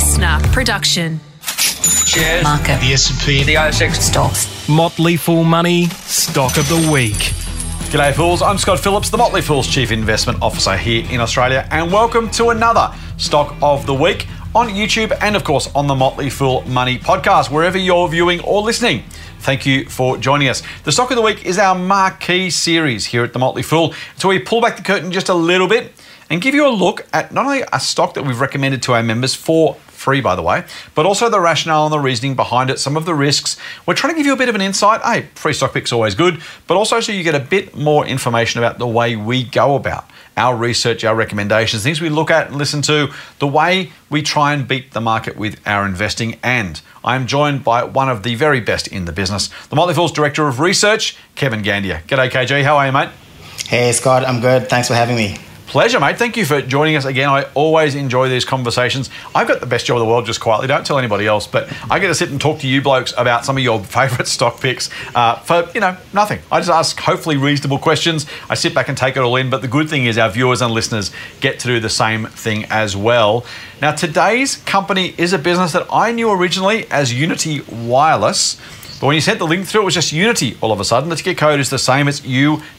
listener production. Shares, Market, the S&P, the ASX, stocks. Motley Fool Money Stock of the Week. G'day Fools, I'm Scott Phillips, the Motley Fool's Chief Investment Officer here in Australia, and welcome to another Stock of the Week on YouTube and of course on the Motley Fool Money podcast, wherever you're viewing or listening. Thank you for joining us. The Stock of the Week is our marquee series here at the Motley Fool. So we pull back the curtain just a little bit and give you a look at not only a stock that we've recommended to our members for free, by the way, but also the rationale and the reasoning behind it, some of the risks. We're trying to give you a bit of an insight. Hey, free stock pick's always good, but also so you get a bit more information about the way we go about our research, our recommendations, things we look at and listen to, the way we try and beat the market with our investing. And I'm joined by one of the very best in the business, the Motley Fool's Director of Research, Kevin Gandia. G'day, KG. How are you, mate? Hey, Scott. I'm good. Thanks for having me. Pleasure, mate. Thank you for joining us again. I always enjoy these conversations. I've got the best job in the world, just quietly. Don't tell anybody else, but I get to sit and talk to you blokes about some of your favourite stock picks for, nothing. I just ask hopefully reasonable questions. I sit back and take it all in, but the good thing is our viewers and listeners get to do the same thing as well. Now, today's company is a business that I knew originally as Unity Wireless, but when you sent the link through, it was just Unity all of a sudden. The ticket code is the same. It's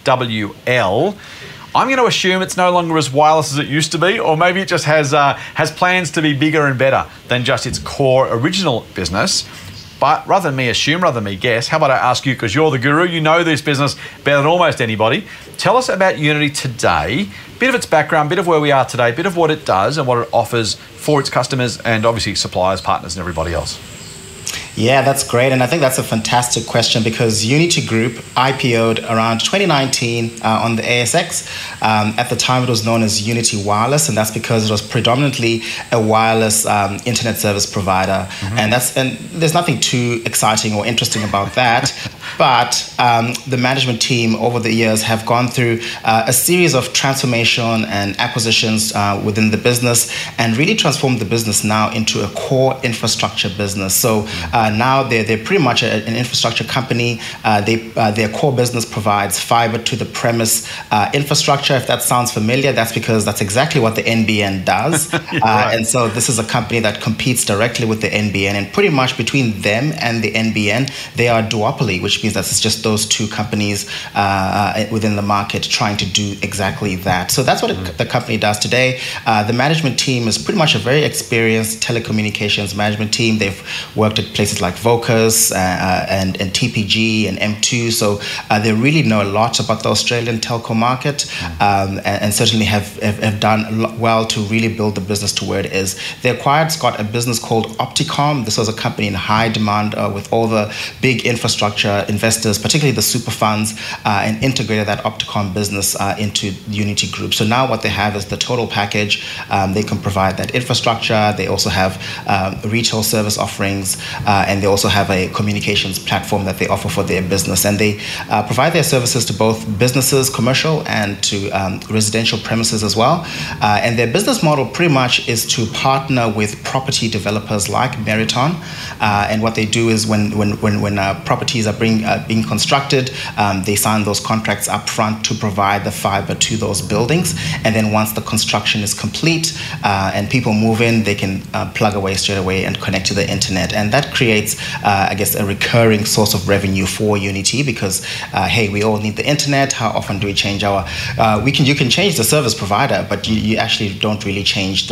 UWL. I'm going to assume it's no longer as wireless as it used to be, or maybe it just has plans to be bigger and better than just its core original business. But rather than me assume, rather than me guess, how about I ask you, because you're the guru, you know this business better than almost anybody. Tell us about Unity today, a bit of its background, a bit of where we are today, a bit of what it does and what it offers for its customers and obviously suppliers, partners and everybody else. Yeah, that's great. And I think that's a fantastic question because Unity Group IPO'd around 2019 on the ASX. At the time, it was known as Unity Wireless, and that's because it was predominantly a wireless internet service provider. Mm-hmm. And there's nothing too exciting or interesting about that. But the management team over the years have gone through a series of transformation and acquisitions within the business and really transformed the business now into a core infrastructure business. So now they're pretty much an infrastructure company. Their core business provides fiber to the premise infrastructure. If that sounds familiar, that's because that's exactly what the NBN does. Right. And so this is a company that competes directly with the NBN, and pretty much between them and the NBN, they are a duopoly, which means that it's just those two companies within the market trying to do exactly that. So that's what the company does today. The management team is pretty much a very experienced telecommunications management team. They've worked at places like Vocus and TPG and M2. So they really know a lot about the Australian telco market and certainly have done well to really build the business to where it is. They acquired, Scott, a business called Opticomm. This was a company in high demand with all the big infrastructure investors, particularly the super funds, and integrated that Opticomm business into Unity Group. So now what they have is the total package. They can provide that infrastructure. They also have retail service offerings, and they also have a communications platform that they offer for their business. And they provide their services to both businesses, commercial, and to residential premises as well. And their business model pretty much is to partner with property developers like Meriton. And what they do is when properties are being constructed, they sign those contracts up front to provide the fiber to those buildings. And then once the construction is complete and people move in, they can plug away straight away and connect to the internet. And that creates, a recurring source of revenue for Unity because, hey, we all need the internet. How often do we change our? You can change the service provider, but you actually don't really change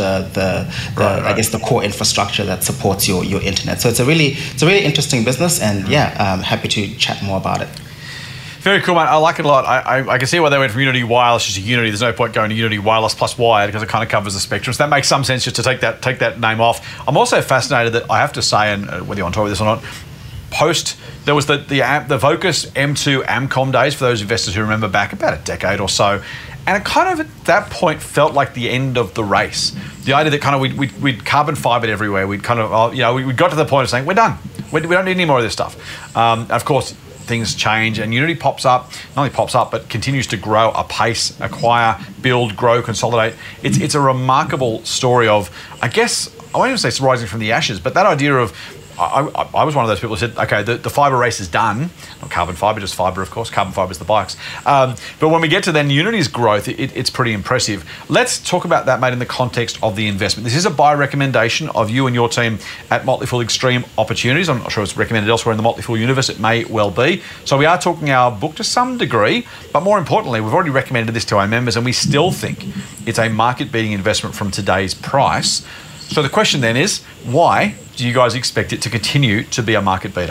the core infrastructure that supports your internet. So it's a really interesting business, and I'm happy to chat more about it. Very cool, mate. I like it a lot. I can see why they went from Unity Wireless to Unity. There's no point going to Unity Wireless plus wired because it kind of covers the spectrum. So that makes some sense just to take that name off. I'm also fascinated that I have to say, and whether you're on top of this or not, there was the Vocus M2 Amcom days for those investors who remember back about a decade or so. And it kind of at that point felt like the end of the race. The idea that kind of we'd carbon fibered everywhere. We'd kind of, we got to the point of saying, we're done. We don't need any more of this stuff. Of course, things change and Unity pops up, not only pops up, but continues to grow apace, acquire, build, grow, consolidate. It's a remarkable story of, I guess, I won't even say it's rising from the ashes, but that idea of I was one of those people who said, okay, the fibre race is done. Not carbon fibre, just fibre, of course. Carbon fibre is the bikes. But when we get to then Unity's growth, it's pretty impressive. Let's talk about that, mate, in the context of the investment. This is a buy recommendation of you and your team at Motley Fool Extreme Opportunities. I'm not sure it's recommended elsewhere in the Motley Fool universe. It may well be. So we are talking our book to some degree, but more importantly, we've already recommended this to our members, and we still think it's a market-beating investment from today's price. So the question then is, why do you guys expect it to continue to be a market beater?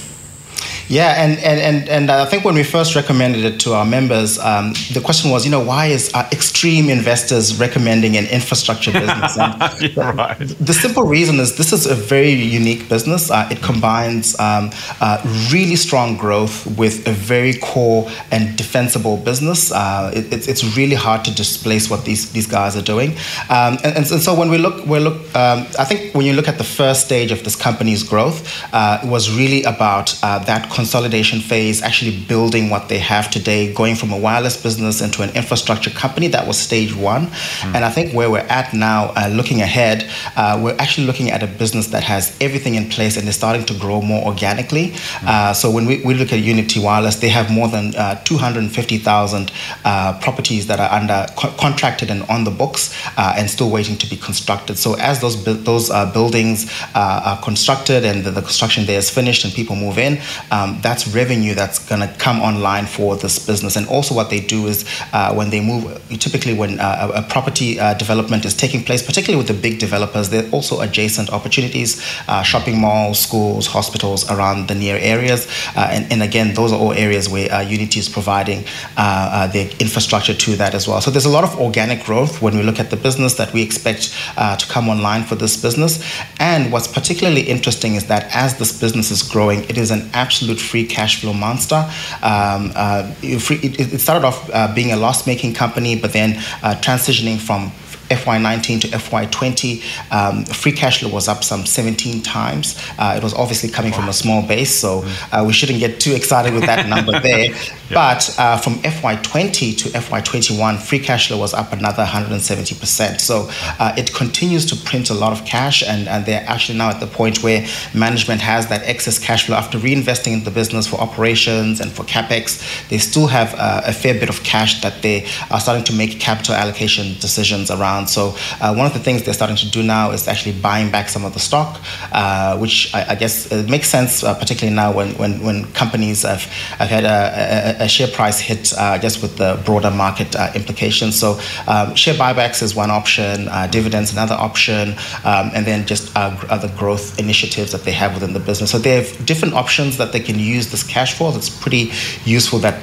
Yeah, and I think when we first recommended it to our members, the question was, why is extreme investors recommending an infrastructure business? Yeah, right. The simple reason is this is a very unique business. It combines really strong growth with a very core and defensible business. It's really hard to displace what these guys are doing. And so when we look, I think when you look at the first stage of this company's growth, it was really about that consolidation phase, actually building what they have today, going from a wireless business into an infrastructure company. That was stage one. And I think where we're at now, looking ahead, we're actually looking at a business that has everything in place and is starting to grow more organically. So when we look at Unity Wireless, they have more than 250,000 properties that are under contracted and on the books and still waiting to be constructed. So as those buildings are constructed and the construction there is finished and people move in, that's revenue that's going to come online for this business. And also what they do is when they move, typically when a property development is taking place, particularly with the big developers, there are also adjacent opportunities, shopping malls, schools, hospitals around the near areas. And again, those are all areas where Unity is providing the infrastructure to that as well. So there's a lot of organic growth when we look at the business that we expect to come online for this business. And what's particularly interesting is that as this business is growing, it is an absolute free cash flow monster. It started off being a loss-making company, but then transitioning from FY19 to FY20, free cash flow was up some 17 times. It was obviously coming from a small base, so we shouldn't get too excited with that number there. But from FY20 to FY21, free cash flow was up another 170%. So it continues to print a lot of cash, and they're actually now at the point where management has that excess cash flow after reinvesting in the business for operations and for CapEx. They still have a fair bit of cash that they are starting to make capital allocation decisions around. So one of the things they're starting to do now is actually buying back some of the stock, which I guess it makes sense, particularly now when companies have had a share price hit just with the broader market implications. So share buybacks is one option, dividends another option, and then just other growth initiatives that they have within the business. So they have different options that they can use this cash for. It's pretty useful that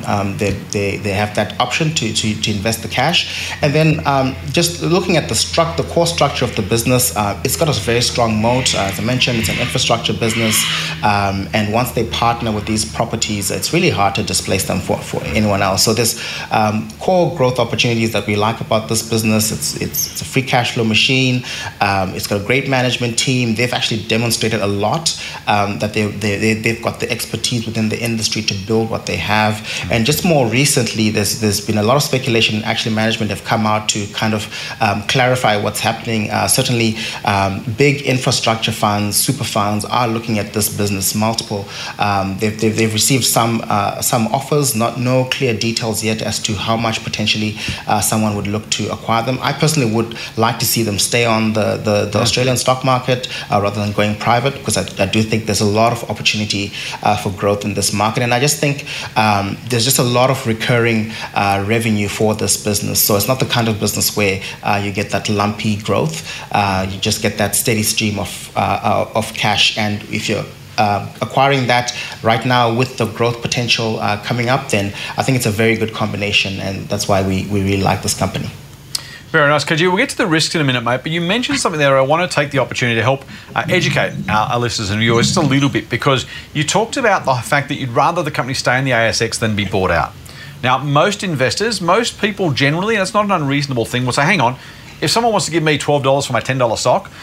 they have that option to invest the cash. And then just looking at the core structure of the business, it's got a very strong moat. As I mentioned, it's an infrastructure business, and once they partner with these properties, it's really hard to displace them for anyone else. So there's core growth opportunities that we like about this business. It's a free cash flow machine. It's got a great management team. They've actually demonstrated a lot that they've got the expertise within the industry to build what they have. And just more recently, there's been a lot of speculation. Actually, management have come out to kind of clarify what's happening. Certainly, big infrastructure funds, super funds are looking at this business. Multiple. They've received some offers, no clear details yet as to how much potentially someone would look to acquire them. I personally would like to see them stay on the Australian stock market rather than going private, because I do think there's a lot of opportunity for growth in this market. And I just think there's just a lot of recurring revenue for this business. So it's not the kind of business where you get that lumpy growth. You just get that steady stream of cash. And if you're acquiring that right now with the growth potential coming up, then I think it's a very good combination, and that's why we really like this company. Very nice, Kajir. We'll get to the risks in a minute, mate, but you mentioned something there. I want to take the opportunity to help educate our listeners and viewers just a little bit, because you talked about the fact that you'd rather the company stay in the ASX than be bought out. Now, most investors, most people generally, and it's not an unreasonable thing, will say, hang on, if someone wants to give me $12 for my $10 stock,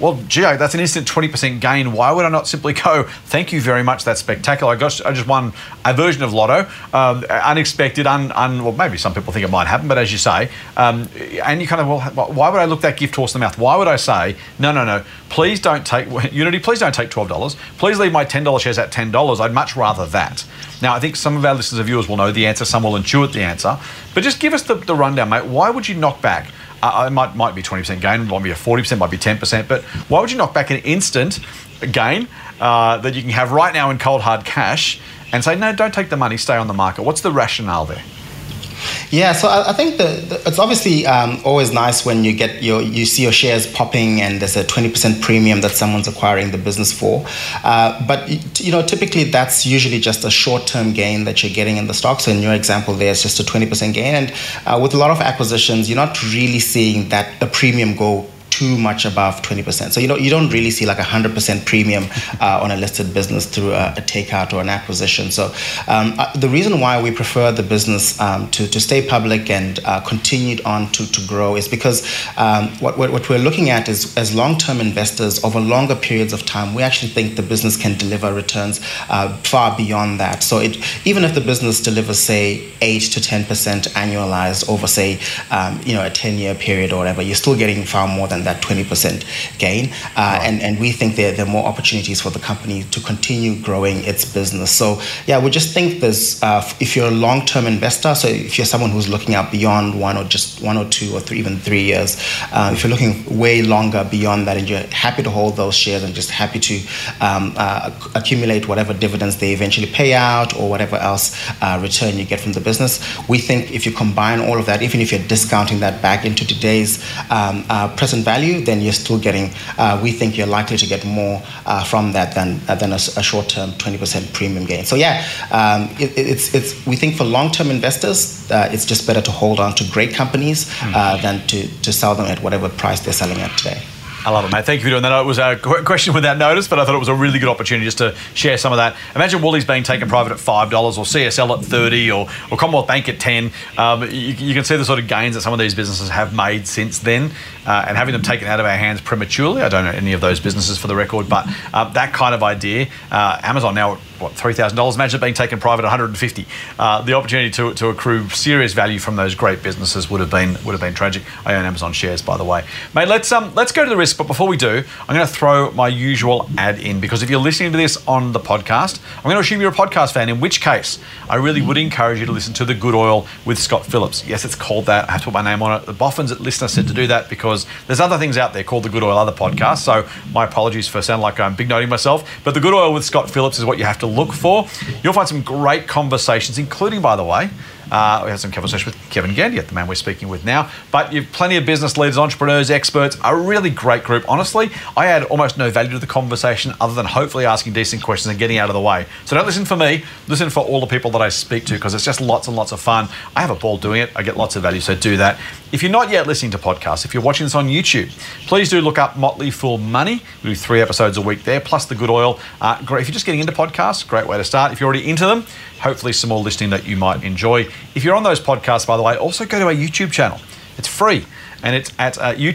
well, gee, that's an instant 20% gain. Why would I not simply go, thank you very much, that's spectacular. I just won a version of Lotto, unexpected, well, maybe some people think it might happen, but as you say, and you kind of, well, why would I look that gift horse in the mouth? Why would I say, no, please don't take, Unity, please don't take $12. Please leave my $10 shares at $10. I'd much rather that. Now, I think some of our listeners and viewers will know the answer, some will intuit the answer, but just give us the rundown, mate. Why would you knock back? It might be 20% gain, might be a 40%, might be 10%, but why would you knock back an instant gain that you can have right now in cold hard cash and say, no, don't take the money, stay on the market? What's the rationale there? Yeah, so I think it's obviously always nice when you see your shares popping and there's a 20% premium that someone's acquiring the business for. But typically that's usually just a short-term gain that you're getting in the stock. So in your example, there's just a 20% gain, and with a lot of acquisitions, you're not really seeing that the premium go too much above 20%. So you don't really see like 100% premium on a listed business through a takeout or an acquisition. So the reason why we prefer the business to stay public and continued on to grow is because what we're looking at is, as long-term investors over longer periods of time, we actually think the business can deliver returns far beyond that. So even if the business delivers, say, 8 to 10% annualized over, say, a 10-year period or whatever, you're still getting far more than that 20% gain. And we think there are more opportunities for the company to continue growing its business. So yeah, we just think there's, if you're a long-term investor, so if you're someone who's looking out beyond 1 or 2 or 3, even 3 years, if you're looking way longer beyond that and you're happy to hold those shares and just happy to accumulate whatever dividends they eventually pay out or whatever else return you get from the business, we think if you combine all of that, even if you're discounting that back into today's present value, then you're still getting, we think you're likely to get more from that than a short-term 20% premium gain. So yeah, we think for long-term investors, it's just better to hold on to great companies than to sell them at whatever price they're selling at today. I love it, mate. Thank you for doing that. It was a question without notice, but I thought it was a really good opportunity just to share some of that. Imagine Woolies being taken private at $5 or CSL at 30 or Commonwealth Bank at 10. You can see the sort of gains that some of these businesses have made since then, and having them taken out of our hands prematurely. I don't know any of those businesses for the record, but that kind of idea. Amazon now, what, $3,000? Imagine it being taken private at $150. The opportunity to accrue serious value from those great businesses would have been tragic. I own Amazon shares, by the way. Mate, let's go to the risk. But before we do, I'm going to throw my usual ad in, because if you're listening to this on the podcast, I'm going to assume you're a podcast fan, in which case I really would encourage you to listen to The Good Oil with Scott Phillips. Yes, it's called that. I have to put my name on it. The Boffins at Listener said to do that because there's other things out there called The Good Oil, other podcasts. So my apologies for sounding like I'm big noting myself. But The Good Oil with Scott Phillips is what you have to look for. You'll find some great conversations, including, by the way, we had some conversation with Kevin Gandia, the man we're speaking with now. But you've plenty of business leaders, entrepreneurs, experts, a really great group. Honestly, I add almost no value to the conversation other than hopefully asking decent questions and getting out of the way. So don't listen for me, listen for all the people that I speak to, because it's just lots and lots of fun. I have a ball doing it. I get lots of value, so do that. If you're not yet listening to podcasts, if you're watching this on YouTube, please do look up Motley Fool Money. We do 3 episodes a week there, plus The Good Oil. Great. If you're just getting into podcasts, great way to start. If you're already into them, hopefully some more listening that you might enjoy. If you're on those podcasts, by the way, also go to our YouTube channel. It's free. And it's at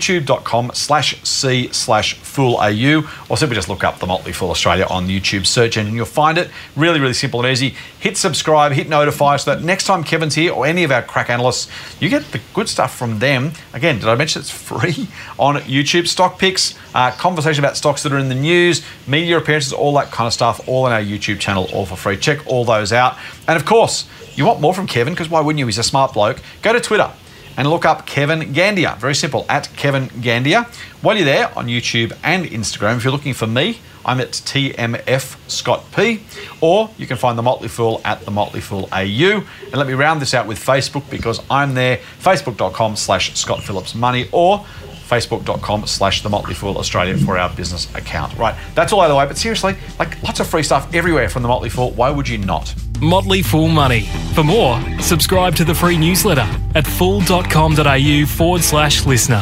youtube.com/c/foolau, or simply just look up The Motley Fool Australia on the YouTube search engine. You'll find it. Really, really simple and easy. Hit subscribe, hit notify, so that next time Kevin's here or any of our crack analysts, you get the good stuff from them. Again, did I mention it's free on YouTube? Stock picks, conversation about stocks that are in the news, media appearances, all that kind of stuff, all on our YouTube channel, all for free. Check all those out. And of course, you want more from Kevin, because why wouldn't you? He's a smart bloke. Go to Twitter and look up Kevin Gandia. Very simple, at Kevin Gandia. While you're there on YouTube and Instagram, if you're looking for me, I'm at TMF Scott P, or you can find The Motley Fool at The Motley Fool AU. And let me round this out with Facebook, because I'm there, facebook.com/Scott Phillips Money, or facebook.com/The Motley Fool Australia for our business account. Right, that's all out of the way, but seriously, like, lots of free stuff everywhere from The Motley Fool. Why would you not? Motley Fool Money. For more, subscribe to the free newsletter at fool.com.au/listener.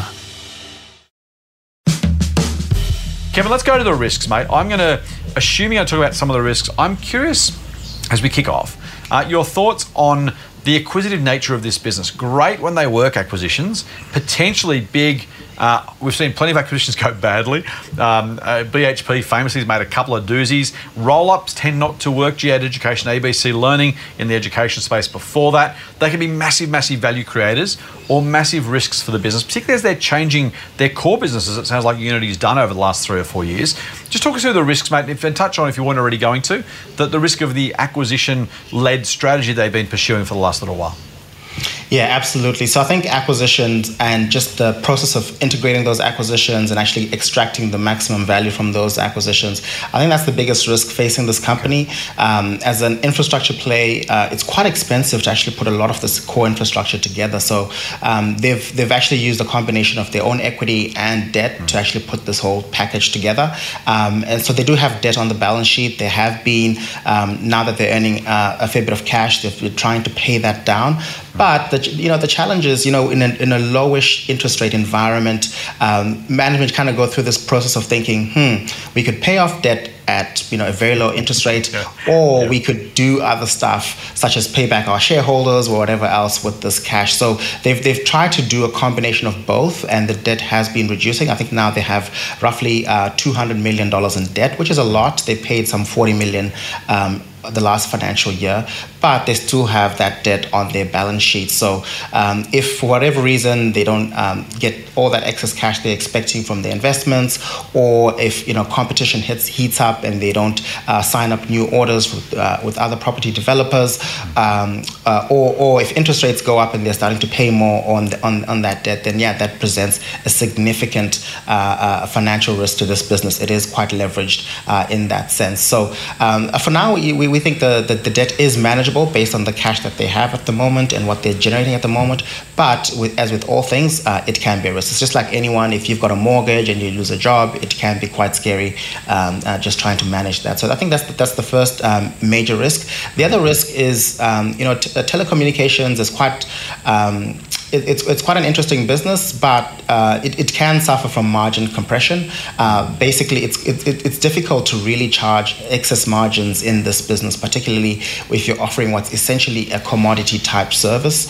Kevin, let's go to the risks, mate. I'm going to, assuming I talk about some of the risks, I'm curious, as we kick off, your thoughts on the acquisitive nature of this business. Great when they work, acquisitions, potentially big We've seen plenty of acquisitions go badly. BHP famously has made a couple of doozies. Roll-ups tend not to work. G8 Education, ABC Learning in the education space before that. They can be massive, massive value creators or massive risks for the business, particularly as they're changing their core businesses. It sounds like Unity's done over the last 3 or 4 years. Just talk us through the risks, mate, and touch on, if you weren't already going to, the risk of the acquisition-led strategy they've been pursuing for the last little while. Yeah, absolutely. So I think acquisitions and just the process of integrating those acquisitions and actually extracting the maximum value from those acquisitions, I think that's the biggest risk facing this company. As an infrastructure play, it's quite expensive to actually put a lot of this core infrastructure together. So they've actually used a combination of their own equity and debt to actually put this whole package together. And so they do have debt on the balance sheet. They have been, now that they're earning a fair bit of cash, they're trying to pay that down. But the challenge is, in a lowish interest rate environment, management kind of go through this process of thinking, we could pay off debt at a very low interest rate, or we could do other stuff such as pay back our shareholders or whatever else with this cash. So they've tried to do a combination of both, and the debt has been reducing. I think now they have roughly $200 million in debt, which is a lot. They paid some $40 million the last financial year, but they still have that debt on their balance sheet. So if for whatever reason they don't get all that excess cash they're expecting from their investments, or if competition heats up and they don't sign up new orders with other property developers, or if interest rates go up and they're starting to pay more on that debt, then that presents a significant financial risk to this business. It is quite leveraged in that sense. So for now, we think the debt is manageable based on the cash that they have at the moment and what they're generating at the moment. But as with all things, it can be a risk. It's just like anyone. If you've got a mortgage and you lose a job, it can be quite scary just trying to manage that. So I think that's the first major risk. The other risk is telecommunications is quite it's quite an interesting business, but it can suffer from margin compression. Basically, it's difficult to really charge excess margins in this business, particularly if you're offering what's essentially a commodity type service.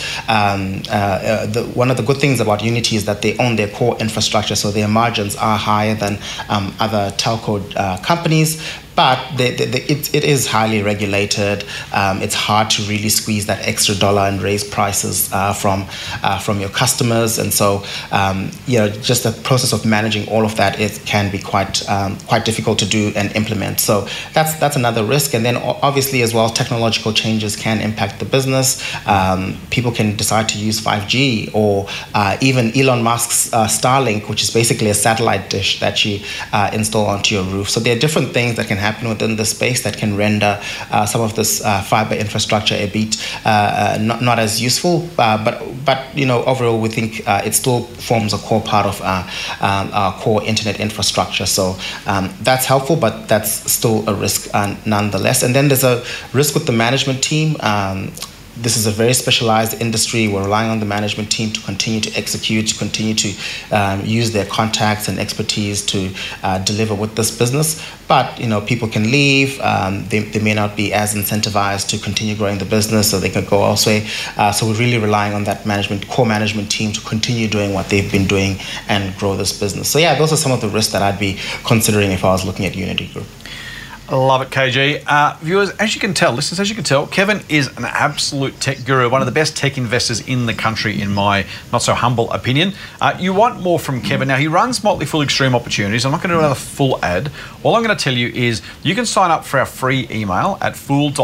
One of the good things about Unity is that they own their core infrastructure, so their margins are higher than other telco companies. But it is highly regulated. It's hard to really squeeze that extra dollar and raise prices from your customers, and so just the process of managing all of that, it can be quite difficult to do and implement. So that's another risk. And then obviously as well, technological changes can impact the business. People can decide to use 5G, or even Elon Musk's Starlink, which is basically a satellite dish that you install onto your roof. So there are different things that can happen within the space that can render some of this fiber infrastructure a bit not as useful, but overall we think it still forms a core part of our core internet infrastructure. So that's helpful, but that's still a risk nonetheless. And then there's a risk with the management team. This is a very specialized industry. We're relying on the management team to continue to execute, to continue to use their contacts and expertise to deliver with this business. But people can leave. They may not be as incentivized to continue growing the business, so they could go elsewhere. So we're really relying on that core management team to continue doing what they've been doing and grow this business. So those are some of the risks that I'd be considering if I was looking at Unity Group. I love it, KG. Viewers, as you can tell, Kevin is an absolute tech guru, one of the best tech investors in the country, in my not so humble opinion. You want more from Kevin. Now, he runs Motley Fool Extreme Opportunities. I'm not going to do another full ad. All I'm going to tell you is you can sign up for our free email at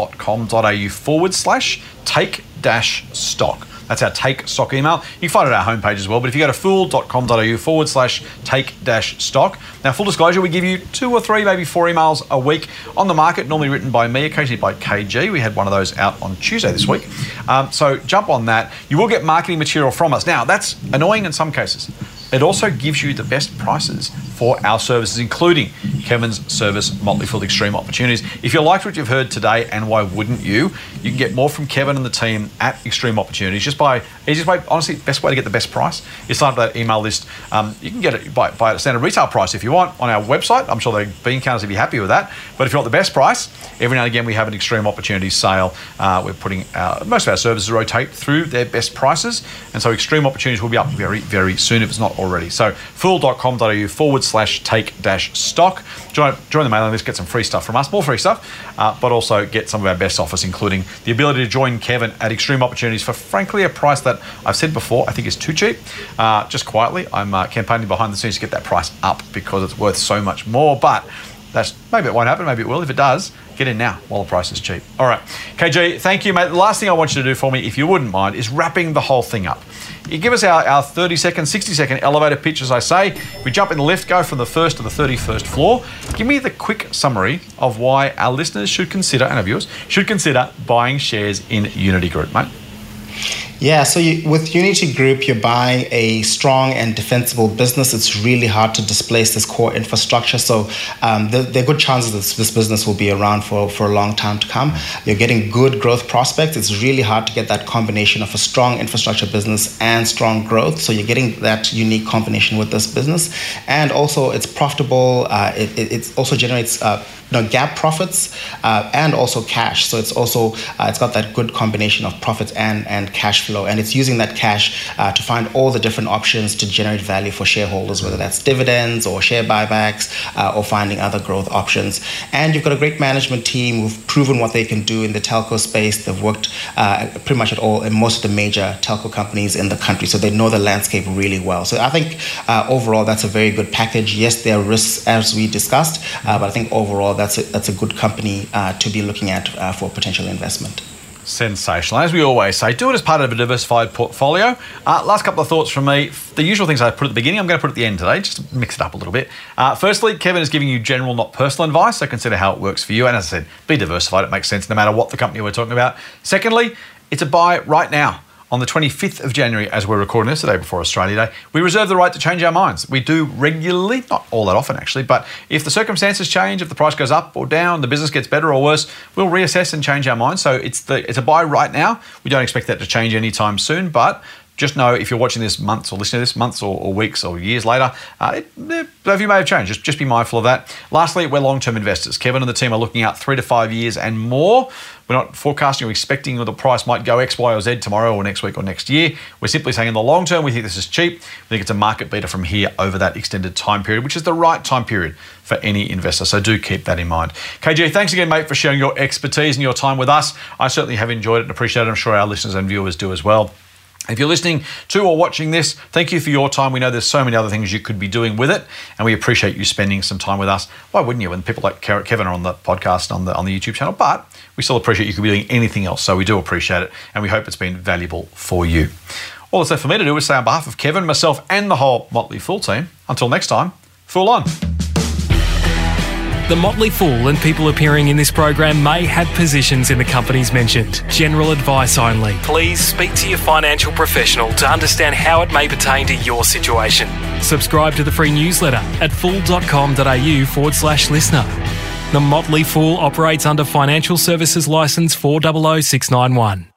fool.com.au/take-stock. That's our Take Stock email. You can find it at our homepage as well, but if you go to fool.com.au/take-stock. Now, full disclosure, we give you 2 or 3, maybe 4 emails a week on the market, normally written by me, occasionally by KG. We had one of those out on Tuesday this week. So jump on that. You will get marketing material from us. Now, that's annoying in some cases. It also gives you the best prices for our services, including Kevin's service, Motley Fool Extreme Opportunities. If you liked what you've heard today, and why wouldn't you, you can get more from Kevin and the team at Extreme Opportunities just by Easiest way, honestly, best way to get the best price is sign up to that email list. You can get it by a standard retail price if you want on our website. I'm sure the bean counters will be happy with that. But if you want the best price, every now and again we have an Extreme Opportunities sale. We're putting most of our services rotate through their best prices, and so Extreme Opportunities will be up very, very soon if it's not already. So fool.com.au/take-stock. Join the mailing list, get some free stuff from us, more free stuff, but also get some of our best offers, including the ability to join Kevin at Extreme Opportunities for, frankly, a price that I've said before I think is too cheap. Just quietly, I'm campaigning behind the scenes to get that price up because it's worth so much more, but maybe it won't happen, maybe it will. If it does, get in now while the price is cheap. All right, KG, thank you, mate. The last thing I want you to do for me, if you wouldn't mind, is wrapping the whole thing up. You give us our 30-second, 60-second elevator pitch, as I say. We jump in the lift, go from the 1st to the 31st floor. Give me the quick summary of why our listeners should consider, and our viewers, should consider buying shares in Unity Group, mate. Yeah, so with Unity Group, you're buying a strong and defensible business. It's really hard to displace this core infrastructure. So there are good chances that this business will be around for a long time to come. You're getting good growth prospects. It's really hard to get that combination of a strong infrastructure business and strong growth. So you're getting that unique combination with this business. And also it's profitable. It also generates GAAP profits and also cash. So it's also it's got that good combination of profits and cash flow, and it's using that cash to find all the different options to generate value for shareholders, whether that's dividends or share buybacks or finding other growth options. And you've got a great management team who've proven what they can do in the telco space. They've worked pretty much in most of the major telco companies in the country, so they know the landscape really well. So I think overall that's a very good package. Yes, there are risks as we discussed, but I think overall that's a good company to be looking at for potential investment. Sensational. As we always say, do it as part of a diversified portfolio. Last couple of thoughts from me. The usual things I put at the beginning, I'm going to put at the end today, just to mix it up a little bit. Firstly, Kevin is giving you general, not personal advice, so consider how it works for you. And as I said, be diversified. It makes sense no matter what the company we're talking about. Secondly, it's a buy right now. On the 25th of January, as we're recording this, the day before Australia Day, we reserve the right to change our minds. We do regularly, not all that often actually, but if the circumstances change, if the price goes up or down, the business gets better or worse, we'll reassess and change our minds. So it's a buy right now. We don't expect that to change anytime soon, but just know if you're watching this months or listening to this months or weeks or years later, the view may have changed. Just be mindful of that. Lastly, we're long-term investors. Kevin and the team are looking out 3 to 5 years and more. We're not forecasting or expecting that the price might go X, Y, or Z tomorrow or next week or next year. We're simply saying in the long term, we think this is cheap. We think it's a market beater from here over that extended time period, which is the right time period for any investor. So do keep that in mind. KG, thanks again, mate, for sharing your expertise and your time with us. I certainly have enjoyed it and appreciate it. I'm sure our listeners and viewers do as well. If you're listening to or watching this, thank you for your time. We know there's so many other things you could be doing with it, and we appreciate you spending some time with us. Why wouldn't you? When people like Kevin are on the podcast, on the YouTube channel, but we still appreciate you could be doing anything else. So we do appreciate it, and we hope it's been valuable for you. All that's left for me to do is say on behalf of Kevin, myself, and the whole Motley Fool team, until next time, Fool on. The Motley Fool and people appearing in this program may have positions in the companies mentioned. General advice only. Please speak to your financial professional to understand how it may pertain to your situation. Subscribe to the free newsletter at fool.com.au/listener. The Motley Fool operates under Financial Services Licence 400691.